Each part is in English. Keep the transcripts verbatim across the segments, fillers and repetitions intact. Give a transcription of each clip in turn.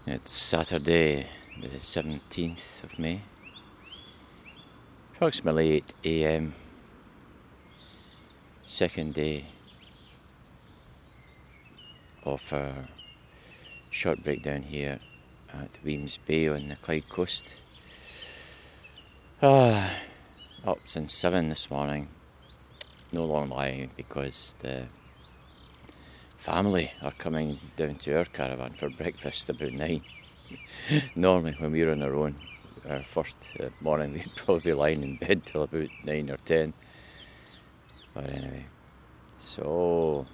It's Saturday, the seventeenth of May, approximately eight a.m, second day of our short break down here at Weems Bay on the Clyde coast. Ah, up since seven this morning, no long lying, because the family are coming down to our caravan for breakfast about nine. Normally when we're on our own, our first uh, morning, we'd probably be lying in bed till about nine or ten. But anyway, so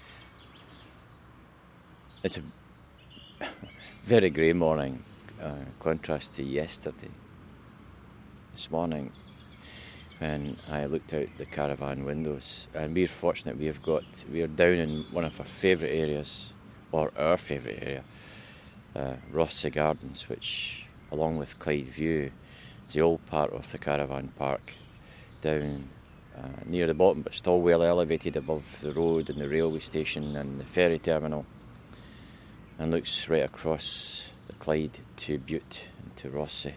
it's a very grey morning, uh, contrast to yesterday. This morning, when I looked out the caravan windows, and we're fortunate, we've got we're down in one of our favourite areas, or our favourite area, uh, Rothesay Gardens, which, along with Clyde View, is the old part of the caravan park, down uh, near the bottom, but still well elevated above the road and the railway station and the ferry terminal, and looks right across the Clyde to Bute and to Rothesay.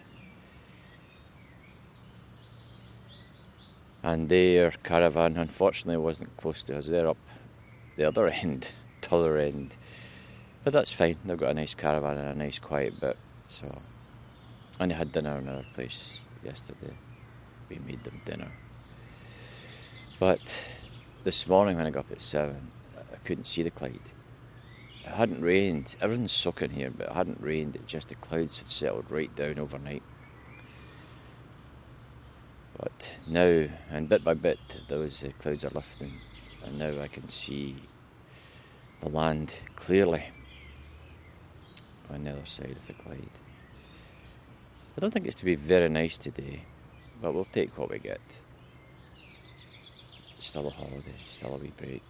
And their caravan, unfortunately, wasn't close to us. They're up the other end, the other end. But that's fine. They've got a nice caravan and a nice quiet bit. So, and they had dinner in our place yesterday. We made them dinner. But this morning when I got up at seven, I couldn't see the Clyde. It hadn't rained. Everything's soaking here, but it hadn't rained. It just the clouds had settled right down overnight. But now, and bit by bit, those uh, clouds are lifting, and now I can see the land clearly on the other side of the Clyde. I don't think it's to be very nice today, but we'll take what we get. It's still a holiday, still a wee break.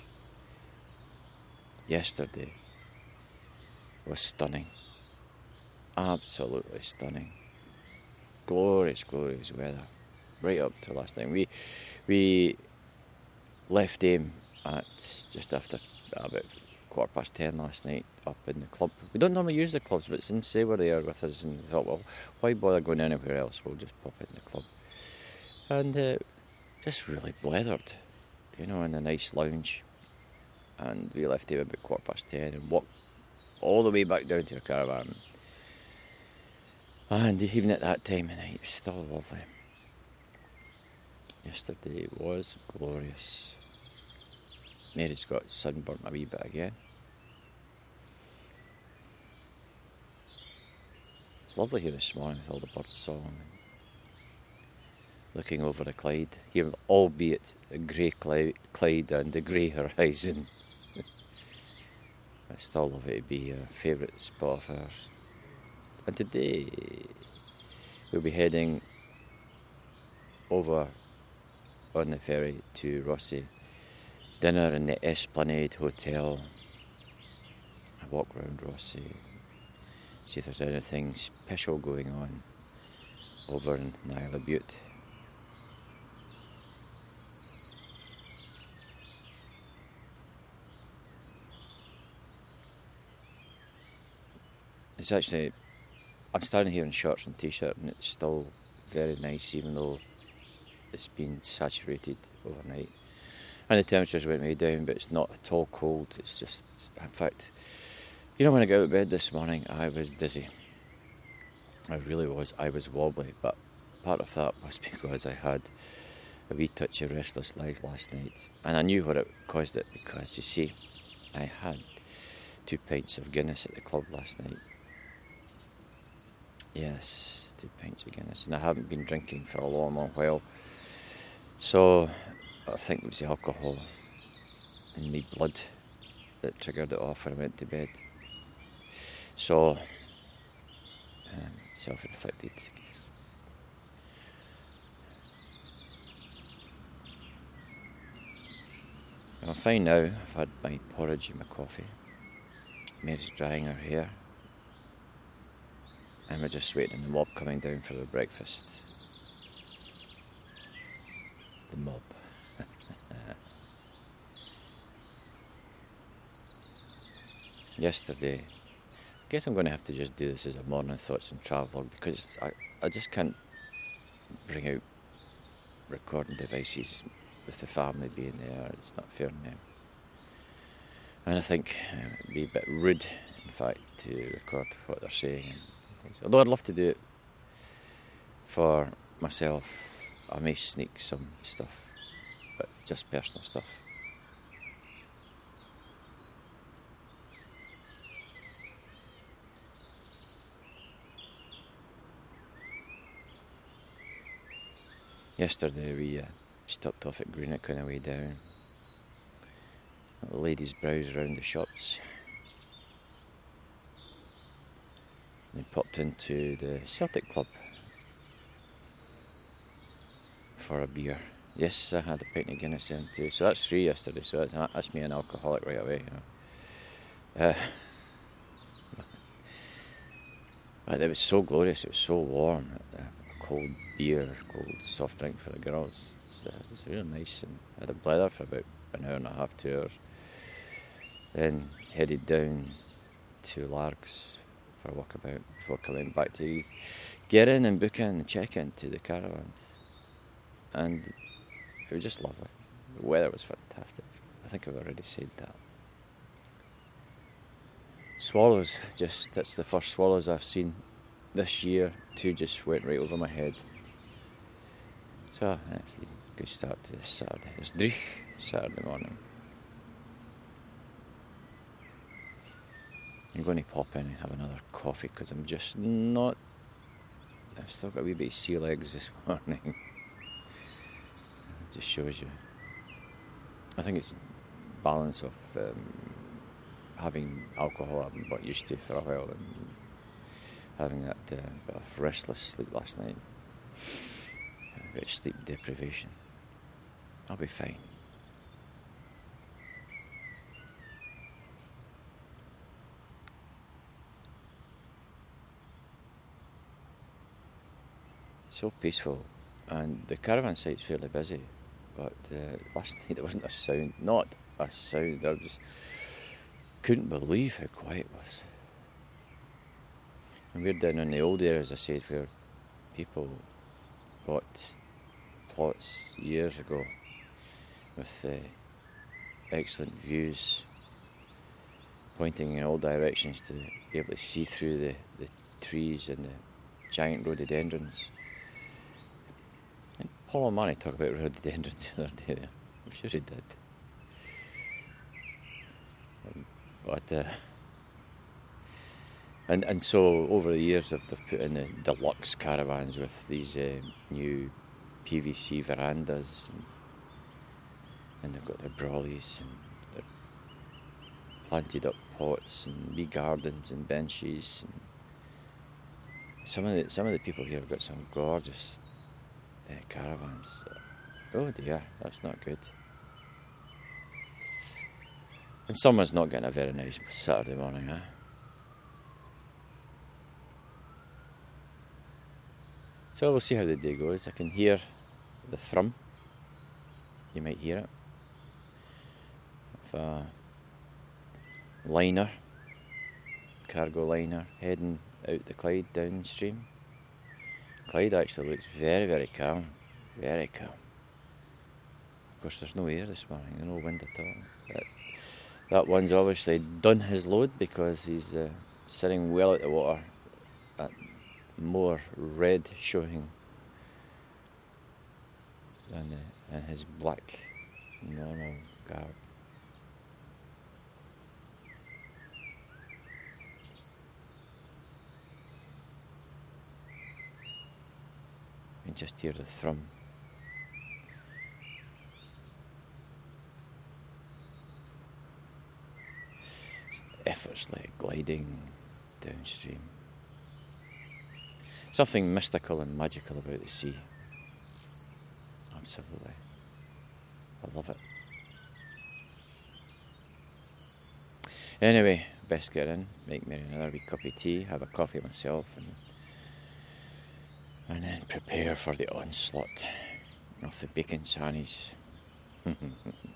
Yesterday was stunning, absolutely stunning. Glorious, glorious weather. Right up to last time. We we left AIM at just after about quarter past ten last night up in the club. We don't normally use the clubs, but since they were there with us, and we thought, well, why bother going anywhere else? We'll just pop in the club. And uh, just really blethered, you know, in a nice lounge. And we left AIM about quarter past ten and walked all the way back down to our caravan. And even at that time of night, it was still lovely. Yesterday was glorious. Mary's got sunburnt a wee bit again. It's lovely here this morning with all the birds song. Looking over the Clyde, here, albeit a grey Clyde and a grey horizon. I still love it to be a favourite spot of ours. And today we'll be heading over on the ferry to Rothesay. Dinner in the Esplanade Hotel. I walk around Rothesay, see if there's anything special going on over in Nyala Bute. It's actually, I'm standing here in shorts and t-shirt and it's still very nice, even though it's been saturated overnight. And the temperatures went way down, but it's not at all cold. It's just, in fact, you know, when I got out of bed this morning, I was dizzy. I really was. I was wobbly, but part of that was because I had a wee touch of restless legs last night. And I knew what it caused it, because, you see, I had two pints of Guinness at the club last night. Yes, two pints of Guinness. And I haven't been drinking for a long, long while. So, I think it was the alcohol in my blood that triggered it off when I went to bed. So, um, self-inflicted, I guess. I'm fine now. I've had my porridge and my coffee. Mary's drying her hair. And we're just waiting on the mob coming down for their breakfast. The mob. Yesterday guess I'm going to have to just do this as a morning thoughts and travel vlog, because I, I just can't bring out recording devices with the family being there. It's not fair on them. And I think uh, it'd be a bit rude, in fact, to record what they're saying and things. Although I'd love to do it for myself, I may sneak some stuff, but just personal stuff. Yesterday we uh, stopped off at Greenock on our way down. The ladies browsed around the shops. They popped into the Celtic Club for a beer. Yes, I had a pint of Guinness then too. So that's three yesterday, so that's, that's me an alcoholic right away, you know. Uh, but it was so glorious, it was so warm. Uh, cold beer, cold soft drink for the girls. So it was really nice, and I had a blather for about an hour and a half, two hours. Then headed down to Largs for a walkabout before coming back to get in and book in and check in to the caravans. And it was just lovely. The weather was fantastic. I think I've already said that. Swallows, just, that's the first swallows I've seen this year. Two just went right over my head. So, uh, good start to this Saturday. It's Dreich, Saturday morning. I'm going to pop in and have another coffee because I'm just not... I've still got a wee bit of sea legs this morning. It just shows you. I think it's balance of um, having alcohol I've been got used to for a while and having that uh, bit of restless sleep last night. A bit of sleep deprivation. I'll be fine. So peaceful, and the caravan site's fairly busy, but uh, last night there wasn't a sound, not a sound. I just couldn't believe how quiet it was. And we're down in the old area, as I said, where people bought plots years ago with uh, excellent views pointing in all directions to be able to see through the, the trees and the giant rhododendrons. And Paul O'Mahony talked about rhododendrons the other day. I'm sure he did. Um, but uh, and and so over the years they've put in the deluxe caravans with these uh, new P V C verandas, and, and they've got their brollies and their planted up pots and wee gardens and benches. And some of the some of the people here have got some gorgeous uh, caravans. Oh dear, that's not good. And someone's not getting a very nice Saturday morning, huh? So we'll see how the day goes. I can hear the thrum. You might hear it. Of a liner, cargo liner, heading out the Clyde downstream. Clyde actually looks very, very calm. Very calm. Of course, there's no air this morning, there's no wind at all. That, that one's obviously done his load because he's uh, sitting well at the water, at more red showing than uh, in his black normal garb. You can just hear the thrum. Effortlessly gliding downstream. Something mystical and magical about the sea. Absolutely. I love it. Anyway, best get in, make me another wee cup of tea, have a coffee myself, and and then prepare for the onslaught of the bacon sarnies.